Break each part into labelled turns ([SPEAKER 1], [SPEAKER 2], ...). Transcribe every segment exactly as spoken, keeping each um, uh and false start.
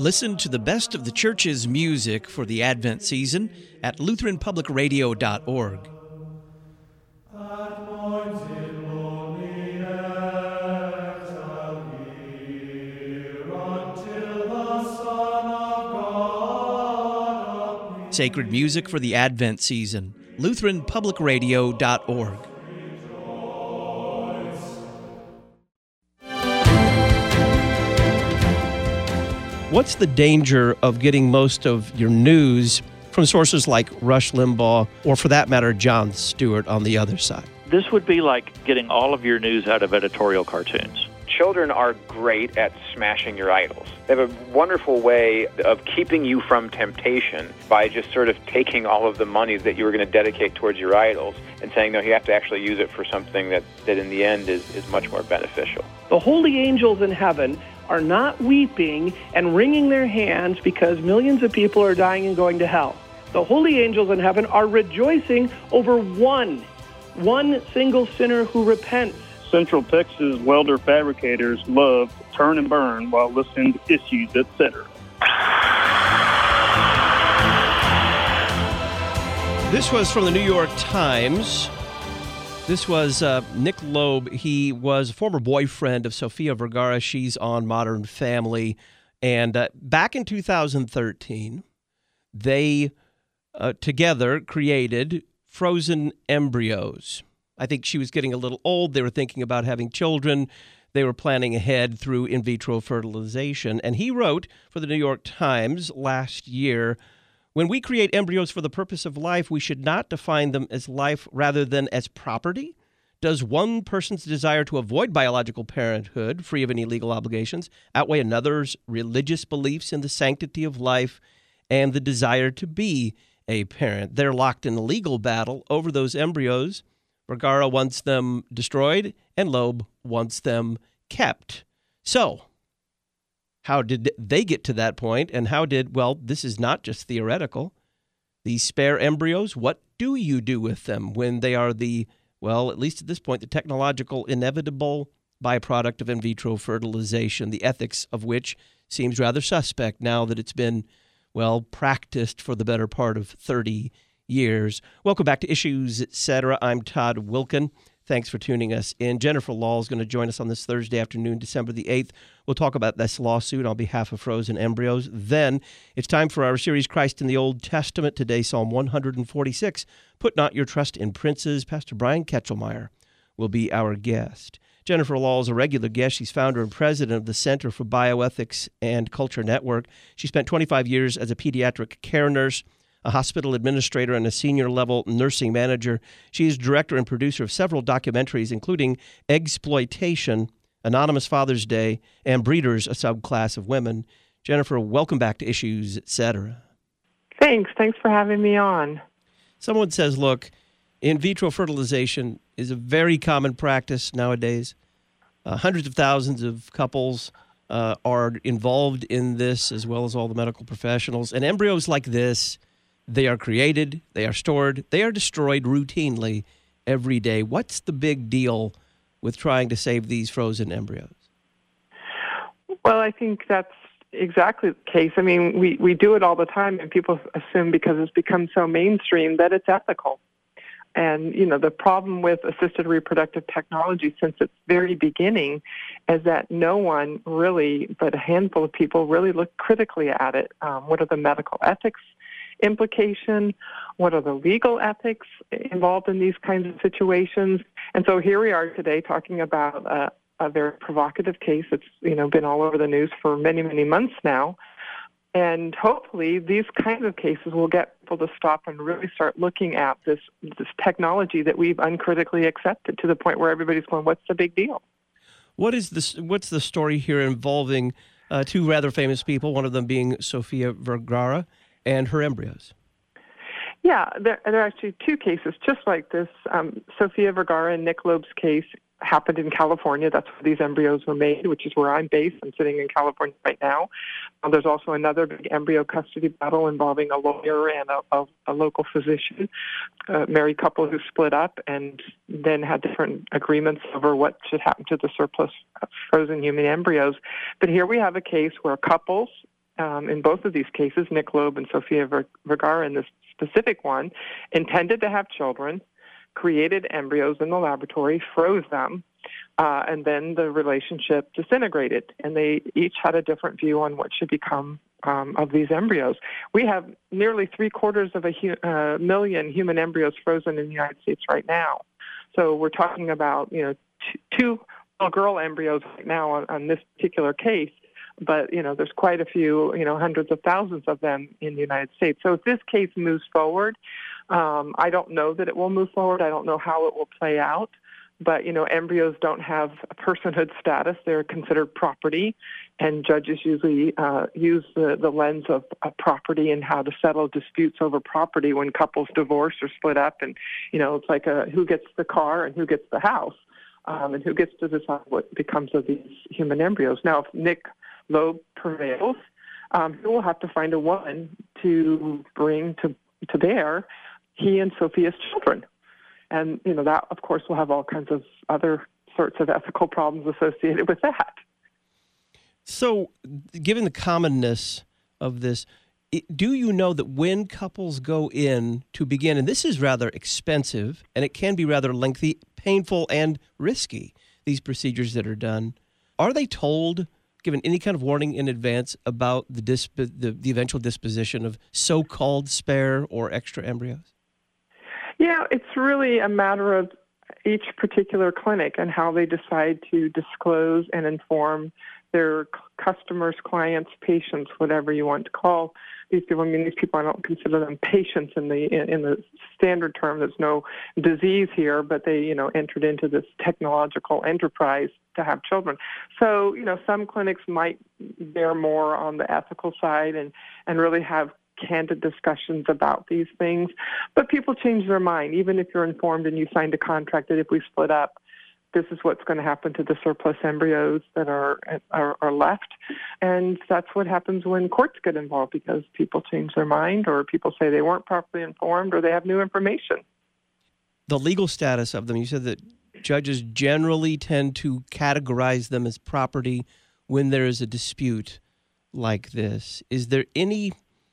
[SPEAKER 1] Listen to the best of the church's music for the Advent season at Lutheran Public Radio dot org. Sacred music for the Advent season, Lutheran Public Radio dot org. What's the danger of getting most of your news from sources like Rush Limbaugh, or for that matter, Jon Stewart on the other side?
[SPEAKER 2] This would be like getting all of your news out of editorial cartoons.
[SPEAKER 3] Children are great at smashing your idols. They have a wonderful way of keeping you from temptation by just sort of taking all of the money that you were going to dedicate towards your idols and saying, no, you have to actually use it for something that, that in the end is, is much more beneficial.
[SPEAKER 4] The holy angels in heaven are not weeping and wringing their hands because millions of people are dying and going to hell. The holy angels in heaven are rejoicing over one, one single sinner who repents.
[SPEAKER 5] Central Texas welder fabricators love to turn and burn while listening to Issues, et cetera.
[SPEAKER 1] This was from the New York Times. This was uh, Nick Loeb. He was a former boyfriend of Sofia Vergara. She's on Modern Family. And uh, back in two thousand thirteen, they uh, together created frozen embryos. I think she was getting a little old. They were thinking about having children. They were planning ahead through in vitro fertilization. And he wrote for the New York Times last year, when we create embryos for the purpose of life, we should not define them as life rather than as property. Does one person's desire to avoid biological parenthood, free of any legal obligations, outweigh another's religious beliefs in the sanctity of life and the desire to be a parent? They're locked in a legal battle over those embryos. Vergara wants them destroyed, and Loeb wants them kept. So, how did they get to that point, and how did, well, this is not just theoretical. These spare embryos, what do you do with them when they are the, well, at least at this point, the technological inevitable byproduct of in vitro fertilization, the ethics of which seems rather suspect now that it's been, well, practiced for the better part of thirty years. Welcome back to Issues, et cetera. I'm Todd Wilken. Thanks for tuning us in. Jennifer Lahl is going to join us on this Thursday afternoon, December the eighth. We'll talk about this lawsuit on behalf of frozen embryos. Then it's time for our series, Christ in the Old Testament. Today, Psalm one forty-six. Put not your trust in princes. Pastor Brian Ketchelmeyer will be our guest. Jennifer Lahl is a regular guest. She's founder and president of the Center for Bioethics and Culture Network. She spent twenty-five years as a pediatric care nurse, a hospital administrator, and a senior-level nursing manager. She is director and producer of several documentaries, including Eggsploitation, Anonymous Father's Day, and Breeders, a subclass of women. Jennifer, welcome back to Issues, et cetera.
[SPEAKER 6] Thanks. Thanks for having me on.
[SPEAKER 1] Someone says, look, in vitro fertilization is a very common practice nowadays. Uh, hundreds of thousands of couples uh, are involved in this, as well as all the medical professionals. And embryos like this, they are created, they are stored, they are destroyed routinely every day. What's the big deal with trying to save these frozen embryos?
[SPEAKER 6] Well, I think that's exactly the case. I mean, we, we do it all the time, and people assume because it's become so mainstream that it's ethical. And, you know, the problem with assisted reproductive technology since its very beginning is that no one really, but a handful of people, really look critically at it. Um, what are the medical ethics implication? What are the legal ethics involved in these kinds of situations? And so here we are today talking about uh, a very provocative case that's, you know, been all over the news for many, many months now. And hopefully these kinds of cases will get people to stop and really start looking at this this technology that we've uncritically accepted to the point where everybody's going, what's the big deal?
[SPEAKER 1] What is this? What's the story here involving uh, two rather famous people, one of them being Sofia Vergara and her embryos?
[SPEAKER 6] Yeah, there, there are actually two cases just like this. Um, Sofia Vergara and Nick Loeb's case happened in California. That's where these embryos were made, which is where I'm based. I'm sitting in California right now. Um, there's also another big embryo custody battle involving a lawyer and a, a, a local physician, a married couple who split up and then had different agreements over what should happen to the surplus frozen human embryos. But here we have a case where couples um, in both of these cases, Nick Loeb and Sofia Vergara in this specific one, intended to have children, created embryos in the laboratory, froze them, uh, and then the relationship disintegrated. And they each had a different view on what should become um, of these embryos. We have nearly three quarters of a hu- uh, million human embryos frozen in the United States right now. So we're talking about, you know, t- two little girl embryos right now on, on this particular case. But, you know, there's quite a few, you know, hundreds of thousands of them in the United States. So if this case moves forward, um, I don't know that it will move forward. I don't know how it will play out. But, you know, embryos don't have a personhood status. They're considered property. And judges usually uh, use the, the lens of, of property and how to settle disputes over property when couples divorce or split up. And, you know, it's like a, who gets the car and who gets the house, um, and who gets to decide what becomes of these human embryos. Now, if Nick Loeb prevails, um, he will have to find a woman to bring to to bear he and Sophia's children. And, you know, that, of course, will have all kinds of other sorts of ethical problems associated with that.
[SPEAKER 1] So, given the commonness of this, do you know that when couples go in to begin, and this is rather expensive, and it can be rather lengthy, painful, and risky, these procedures that are done, are they told, given any kind of warning in advance about the, disp- the, the eventual disposition of so-called spare or extra embryos?
[SPEAKER 6] Yeah, it's really a matter of each particular clinic and how they decide to disclose and inform their customers, clients, patients, whatever you want to call these people. I mean, these people, I don't consider them patients in the in the standard term. There's no disease here, but they, you know, entered into this technological enterprise to have children. So, you know, some clinics might bear more on the ethical side and, and really have candid discussions about these things. But people change their mind, even if you're informed and you signed a contract that if we split up, this is what's going to happen to the surplus embryos that are, are are left. And that's what happens when courts get involved, because people change their mind, or people say they weren't properly informed, or they have new information.
[SPEAKER 1] The legal status of them, you said that judges generally tend to categorize them as property when there is a dispute like this. Is there any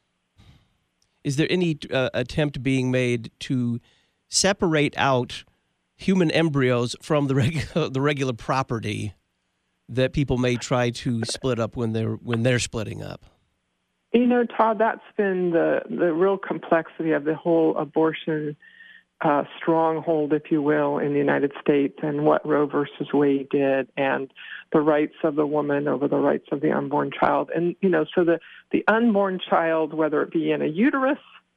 [SPEAKER 1] is there any uh, attempt being made to separate out human embryos from the regular the regular property that people may try to split up when they're when they're splitting up?
[SPEAKER 6] You know, Todd, that's been the the real complexity of the whole abortion uh, stronghold, if you will, in the United States, and what Roe versus Wade did, and the rights of the woman over the rights of the unborn child. And, you know, so the, the unborn child, whether it be in a uterus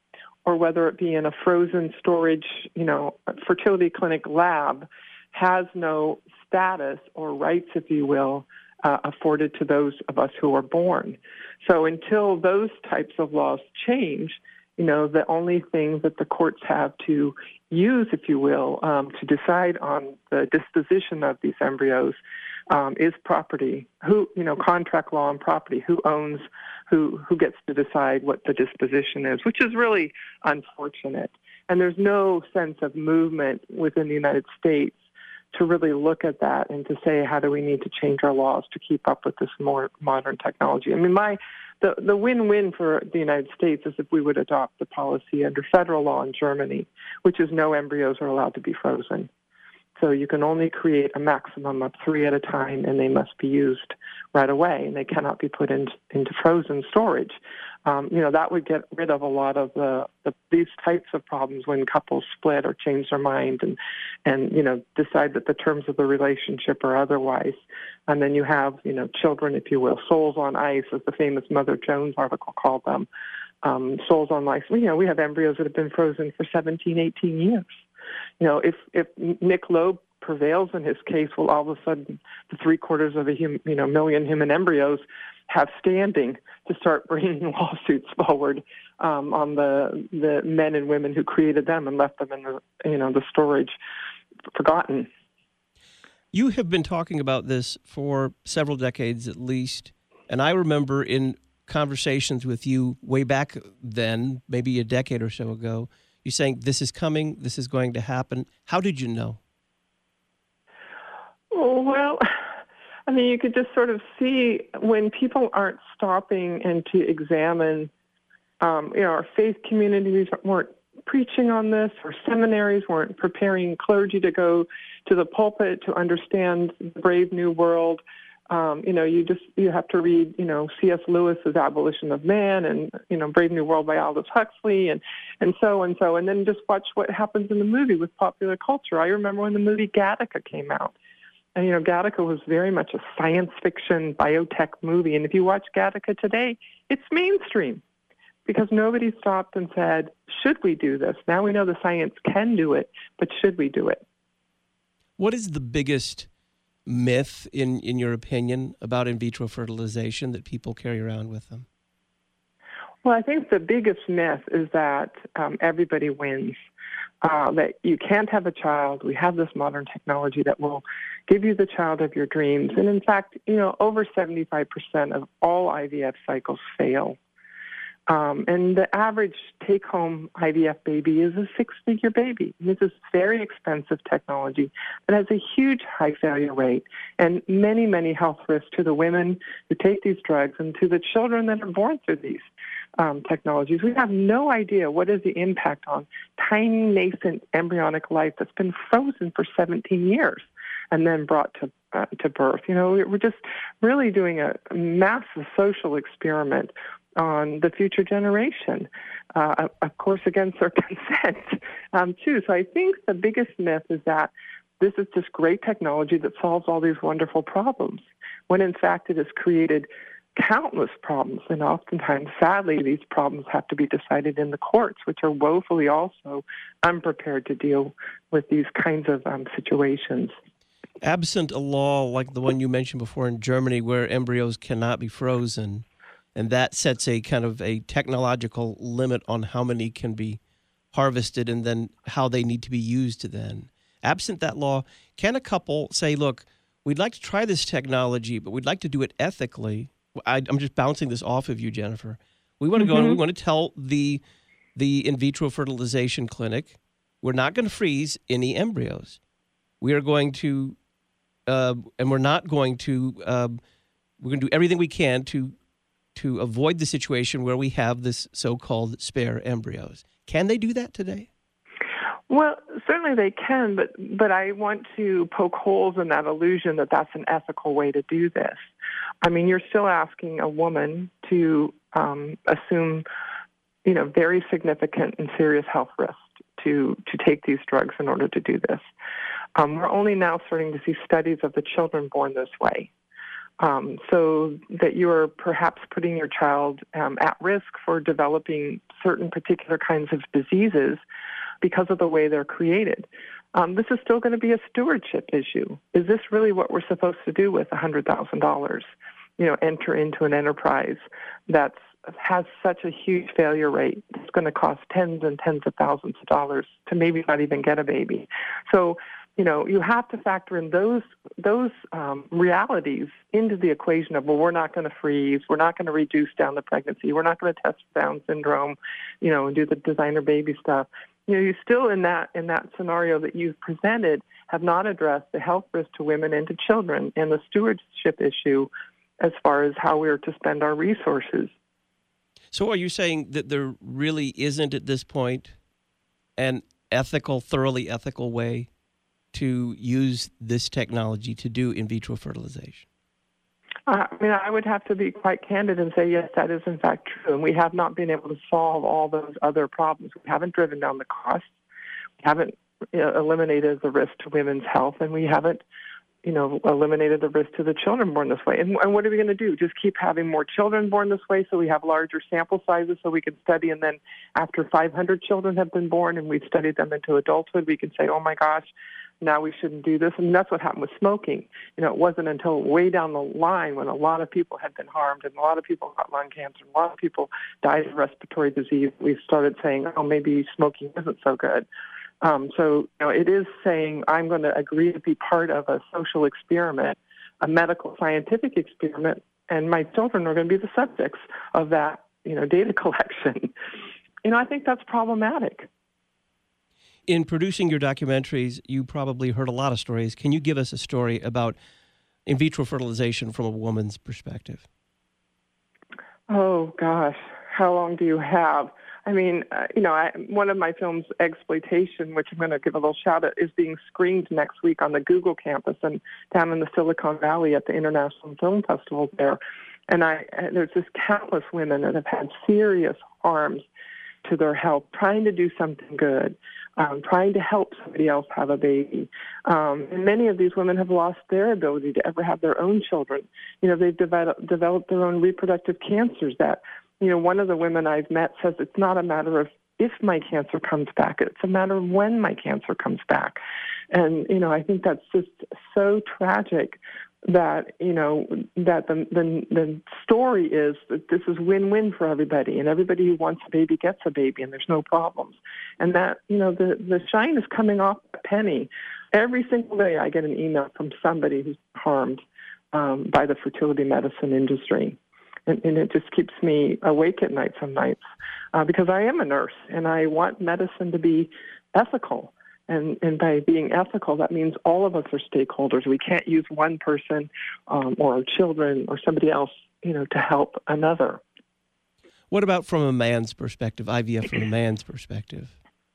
[SPEAKER 6] or whether it be in a frozen storage, you know, fertility clinic lab, has no status or rights, if you will, uh, afforded to those of us who are born. So until those types of laws change, you know, the only thing that the courts have to use, if you will, um, to decide on the disposition of these embryos um, is property. Who, you know, contract law and property. Who owns, who who gets to decide what the disposition is, which is really unfortunate. And there's no sense of movement within the United States to really look at that and to say, how do we need to change our laws to keep up with this more modern technology? I mean, my the, the win-win for the United States is if we would adopt the policy under federal law in Germany, which is no embryos are allowed to be frozen. So you can only create a maximum of three at a time, and they must be used right away, and they cannot be put in, into frozen storage. Um, you know, that would get rid of a lot of the, the these types of problems when couples split or change their mind and, and, you know, decide that the terms of the relationship are otherwise. And then you have, you know, children, if you will, souls on ice, as the famous Mother Jones article called them, um, souls on ice. You know, we have embryos that have been frozen for seventeen, eighteen years. You know, if, if Nick Loeb prevails in his case, well, all of a sudden the three quarters of a hum, you know million human embryos have standing to start bringing lawsuits forward um, on the the men and women who created them and left them in the you know the storage forgotten.
[SPEAKER 1] You have been talking about this for several decades at least, and I remember in conversations with you way back then, maybe a decade or so ago, you saying this is coming, this is going to happen. How did you know?
[SPEAKER 6] Well, I mean, you could just sort of see when people aren't stopping and to examine, um, you know, our faith communities weren't preaching on this, or seminaries weren't preparing clergy to go to the pulpit to understand the brave new world. Um, you know, you just you have to read, you know, C S. Lewis's Abolition of Man and, you know, Brave New World by Aldous Huxley and, and so and so, and then just watch what happens in the movie with popular culture. I remember when the movie Gattaca came out. And, you know, Gattaca was very much a science fiction biotech movie. And if you watch Gattaca today, it's mainstream because nobody stopped and said, should we do this? Now we know the science can do it, but should we do it?
[SPEAKER 1] What is the biggest myth, in, in your opinion, about in vitro fertilization that people carry around with them?
[SPEAKER 6] Well, I think the biggest myth is that um, everybody wins. Uh, that you can't have a child. We have this modern technology that will give you the child of your dreams. And in fact, you know, over seventy-five percent of all I V F cycles fail. Um, and the average take-home I V F baby is a six-figure baby. And this is very expensive technology that has a huge high failure rate and many, many health risks to the women who take these drugs and to the children that are born through these um, technologies. We have no idea what is the impact on tiny, nascent embryonic life that's been frozen for seventeen years and then brought to uh, to birth. You know, we're just really doing a massive social experiment on the future generation, uh, of course, against their consent, um, too. So I think the biggest myth is that this is just great technology that solves all these wonderful problems, when in fact it has created countless problems. And oftentimes, sadly, these problems have to be decided in the courts, which are woefully also unprepared to deal with these kinds of um, situations.
[SPEAKER 1] Absent a law like the one you mentioned before in Germany, where embryos cannot be frozen, and that sets a kind of a technological limit on how many can be harvested and then how they need to be used then. Absent that law, can a couple say, look, we'd like to try this technology, but we'd like to do it ethically? I, I'm just bouncing this off of you, Jennifer. We want to mm-hmm. go and we want to tell the the in vitro fertilization clinic, we're not going to freeze any embryos. We are going to, uh, and we're not going to, uh, we're going to do everything we can to to avoid the situation where we have this so-called spare embryos. Can they do that today?
[SPEAKER 6] Well, certainly they can, but but I want to poke holes in that illusion that that's an ethical way to do this. I mean, you're still asking a woman to um, assume, you know, very significant and serious health risks to, to take these drugs in order to do this. Um, we're only now starting to see studies of the children born this way. Um, so that you are perhaps putting your child um, at risk for developing certain particular kinds of diseases because of the way they're created. Um, this is still going to be a stewardship issue. Is this really what we're supposed to do with one hundred thousand dollars? You know, enter into an enterprise that has such a huge failure rate. It's going to cost tens and tens of thousands of dollars to maybe not even get a baby. So, you know, you have to factor in those those um, realities into the equation of, well, we're not going to freeze, we're not going to reduce down the pregnancy, we're not going to test Down syndrome, you know, and do the designer baby stuff. You know, you still in that in that scenario that you've presented have not addressed the health risk to women and to children and the stewardship issue as far as how we're to spend our resources.
[SPEAKER 1] So are you saying that there really isn't at this point an ethical, thoroughly ethical way to use this technology to do in vitro fertilization?
[SPEAKER 6] Uh, I mean, I would have to be quite candid and say, yes, that is in fact true. And we have not been able to solve all those other problems. We haven't driven down the costs. We haven't you know, eliminated the risk to women's health, and we haven't, you know, eliminated the risk to the children born this way. And, and what are we going to do? Just keep having more children born this way so we have larger sample sizes so we can study, and then after five hundred children have been born and we've studied them into adulthood, we can say, oh my gosh, now we shouldn't do this. And that's what happened with smoking. You know, it wasn't until way down the line when a lot of people had been harmed and a lot of people got lung cancer and a lot of people died of respiratory disease, we started saying, oh, maybe smoking isn't so good. Um, so, you know, it is saying I'm going to agree to be part of a social experiment, a medical scientific experiment, and my children are going to be the subjects of that, you know, data collection. You know, I think that's problematic.
[SPEAKER 1] In producing your documentaries, you probably heard a lot of stories. Can you give us a story about in vitro fertilization from a woman's perspective?
[SPEAKER 6] Oh, gosh. How long do you have? I mean, uh, you know, I, one of my films, Exploitation, which I'm going to give a little shout out, is being screened next week on the Google campus and down in the Silicon Valley at the International Film Festival there. And I, there's just countless women that have had serious harms to their health, trying to do something good, um, trying to help somebody else have a baby. Um, and many of these women have lost their ability to ever have their own children. You know, they've developed, developed their own reproductive cancers that, you know, one of the women I've met says it's not a matter of if my cancer comes back, it's a matter of when my cancer comes back. And, you know, I think that's just so tragic that, you know, that the, the the story is that this is win-win for everybody, and everybody who wants a baby gets a baby, and there's no problems. And that, you know, the, the shine is coming off a penny. Every single day I get an email from somebody who's harmed um, by the fertility medicine industry. And, and it just keeps me awake at night some nights uh, because I am a nurse, and I want medicine to be ethical. And, and by being ethical, that means all of us are stakeholders. We can't use one person um, or our children or somebody else, you know, to help another.
[SPEAKER 1] What about from a man's perspective, I V F from a man's perspective?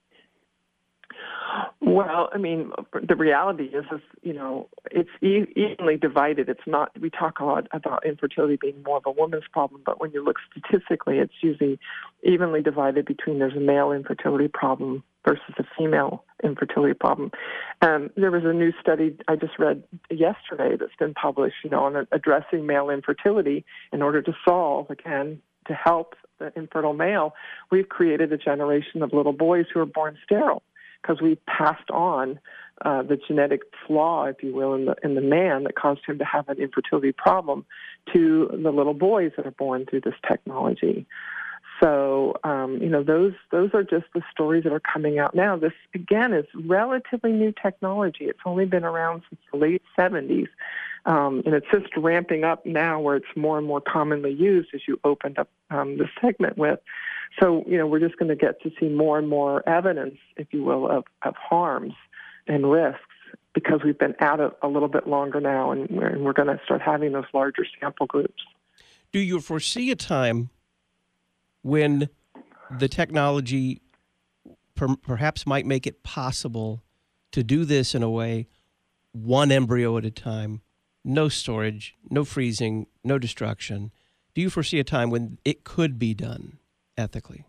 [SPEAKER 6] Well, I mean, the reality is, is you know, it's e- evenly divided. It's not, we talk a lot about infertility being more of a woman's problem, but when you look statistically, it's usually evenly divided between there's a male infertility problem versus a female infertility problem. Um, there was a new study I just read yesterday that's been published, you know, on addressing male infertility in order to solve, again, to help the infertile male. We've created a generation of little boys who are born sterile, because we passed on uh, the genetic flaw, if you will, in the in the man that caused him to have an infertility problem to the little boys that are born through this technology. So, um, you know, those those are just the stories that are coming out now. This, again, is relatively new technology. It's only been around since the late seventies, um, and it's just ramping up now where it's more and more commonly used, as you opened up um, the segment with. So, you know, we're just going to get to see more and more evidence, if you will, of, of harms and risks because we've been at it a little bit longer now, and we're, and we're going to start having those larger sample groups.
[SPEAKER 1] Do you foresee a time when the technology per, perhaps might make it possible to do this in a way, one embryo at a time, no storage, no freezing, no destruction? Do you foresee a time when it could be done ethically?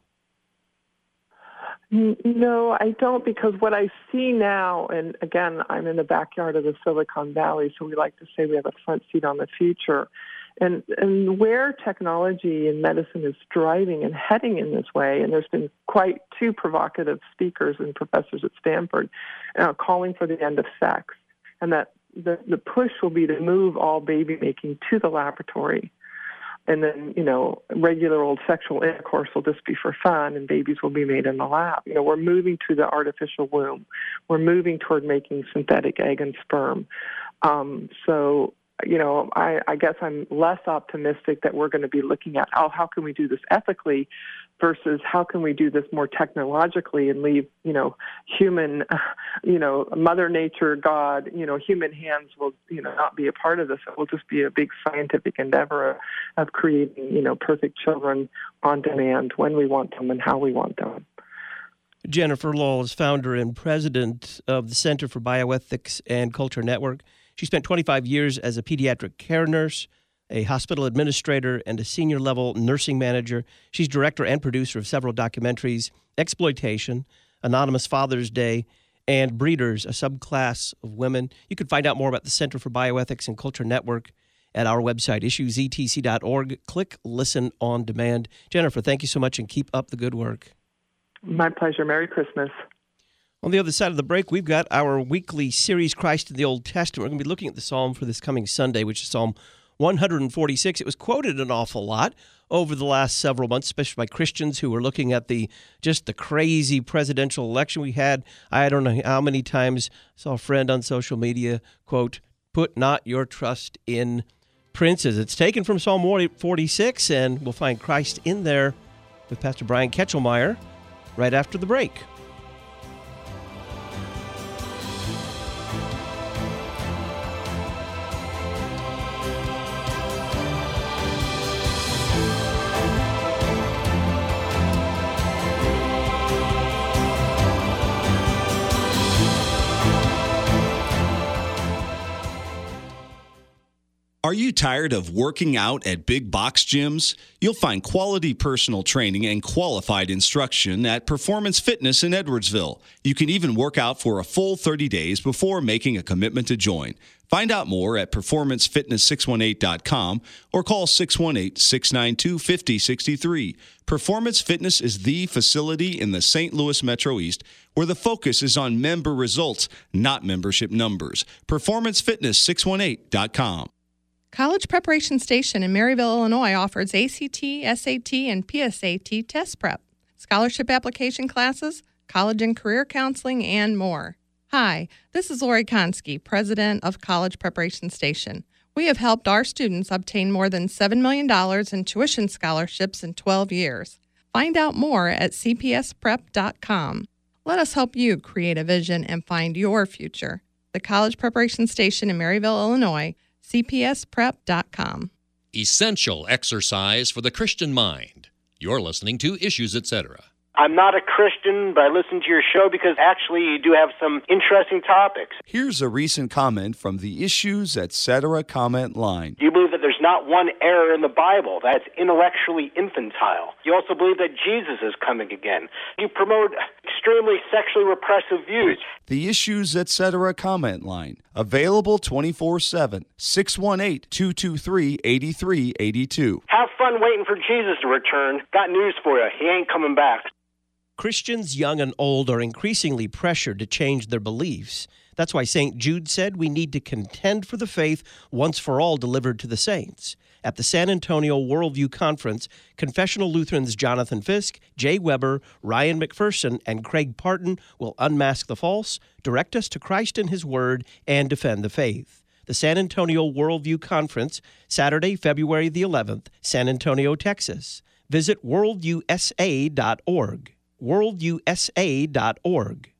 [SPEAKER 6] No, I don't, because what I see now, and again, I'm in the backyard of the Silicon Valley, so we like to say we have a front seat on the future. And, and where technology and medicine is driving and heading in this way, and there's been quite two provocative speakers and professors at Stanford uh, calling for the end of sex, and that the, the push will be to move all baby making to the laboratory. And then, you know, regular old sexual intercourse will just be for fun, and babies will be made in the lab. You know, we're moving to the artificial womb. We're moving toward making synthetic egg and sperm. Um, so, you know, I, I guess I'm less optimistic that we're going to be looking at, oh, how can we do this ethically versus how can we do this more technologically and leave, you know, human, you know, Mother Nature, God, you know, human hands will, you know, not be a part of this. It will just be a big scientific endeavor of creating, you know, perfect children on demand when we want them and how we want them.
[SPEAKER 1] Jennifer Lowell is founder and president of the Center for Bioethics and Culture Network. She spent twenty-five years as a pediatric care nurse, a hospital administrator, and a senior-level nursing manager. She's director and producer of several documentaries, Exploitation, Anonymous Father's Day, and Breeders, a subclass of women. You can find out more about the Center for Bioethics and Culture Network at our website, issues e t c dot org. Click Listen on Demand. Jennifer, thank you so much, and keep up the good work.
[SPEAKER 6] My pleasure. Merry Christmas.
[SPEAKER 1] On the other side of the break, we've got our weekly series, Christ in the Old Testament. We're going to be looking at the psalm for this coming Sunday, which is Psalm one forty-six. It was quoted an awful lot over the last several months, especially by Christians who were looking at the just the crazy presidential election we had. I don't know how many times I saw a friend on social media, quote, "Put not your trust in princes." It's taken from Psalm one forty-six, and we'll find Christ in there with Pastor Brian Ketchelmeyer right after the break.
[SPEAKER 7] Are you tired of working out at big box gyms? You'll find quality personal training and qualified instruction at Performance Fitness in Edwardsville. You can even work out for a full thirty days before making a commitment to join. Find out more at performance fitness six one eight dot com or call six one eight, six nine two, five zero six three. Performance Fitness is the facility in the Saint Louis Metro East where the focus is on member results, not membership numbers. performance fitness six one eight dot com.
[SPEAKER 8] College Preparation Station in Maryville, Illinois offers A C T, S A T, and P S A T test prep, scholarship application classes, college and career counseling, and more. Hi, this is Lori Konski, president of College Preparation Station. We have helped our students obtain more than seven million dollars in tuition scholarships in twelve years. Find out more at c p s prep dot com. Let us help you create a vision and find your future. The College Preparation Station in Maryville, Illinois, c p s prep dot com.
[SPEAKER 9] Essential exercise for the Christian mind. You're listening to Issues, et cetera.
[SPEAKER 10] I'm not a Christian, but I listen to your show because actually you do have some interesting topics.
[SPEAKER 7] Here's a recent comment from the Issues, et cetera comment line.
[SPEAKER 10] You believe that there's not one error in the Bible that's intellectually infantile. You also believe that Jesus is coming again. You promote extremely sexually repressive views.
[SPEAKER 7] The Issues, et cetera comment line. Available twenty-four seven. six one eight, two two three, eight three eight two.
[SPEAKER 10] Have fun waiting for Jesus to return. Got news for you. He ain't coming back.
[SPEAKER 1] Christians, young and old, are increasingly pressured to change their beliefs. That's why Saint Jude said we need to contend for the faith once for all delivered to the saints. At the San Antonio Worldview Conference, Confessional Lutherans Jonathan Fisk, Jay Weber, Ryan McPherson, and Craig Parton will unmask the false, direct us to Christ and His Word, and defend the faith. The San Antonio Worldview Conference, Saturday, February the eleventh, San Antonio, Texas. Visit worldview s a dot org. worldview s a dot org.